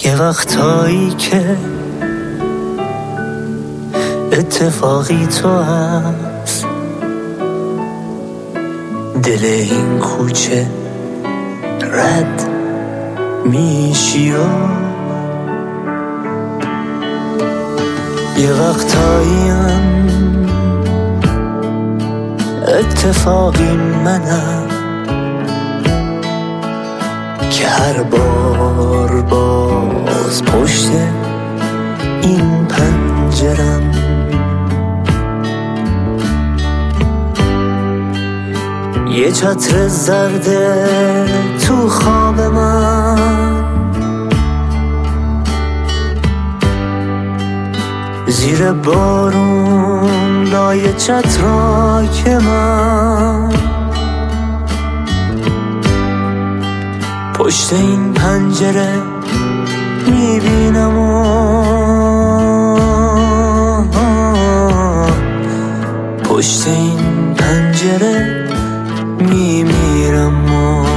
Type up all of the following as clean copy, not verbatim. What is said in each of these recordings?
یه وقتایی که اتفاقی تو هست، دل این کوچه رد میشی و یه وقتایی هم اتفاقی منم که هر بار باز پشت این پنجرم یه چتر زرده تو خواب من، زیر بارون لای چتراک من، پشت این پنجره میبینم و پشت این پنجره میمیرم و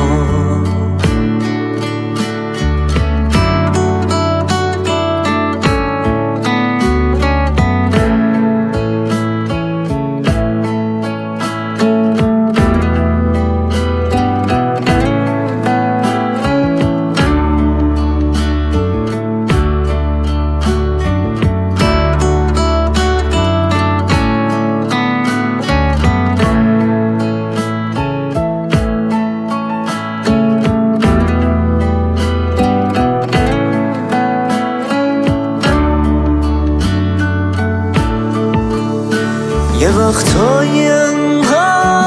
یه وقتایی انقدر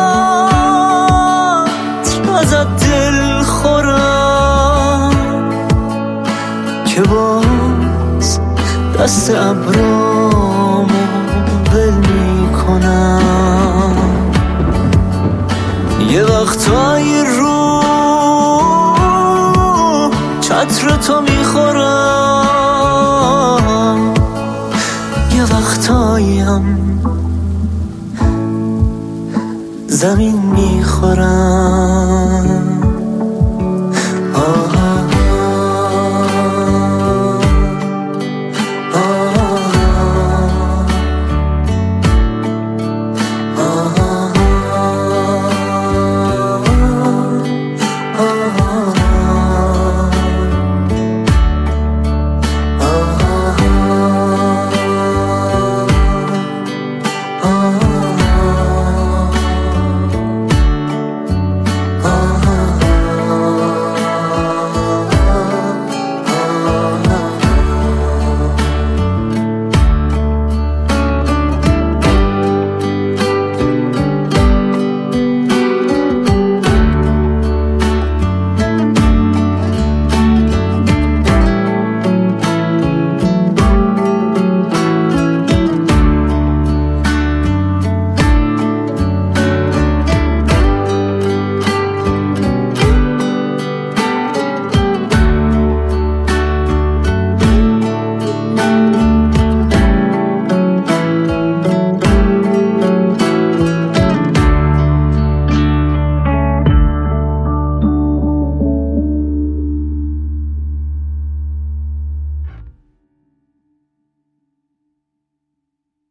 ازت دل خورم که باز دست ابرامو ول میکنم، یه وقتایی رو چتر تو میخورم، یه وقتاییم زمین میخورم.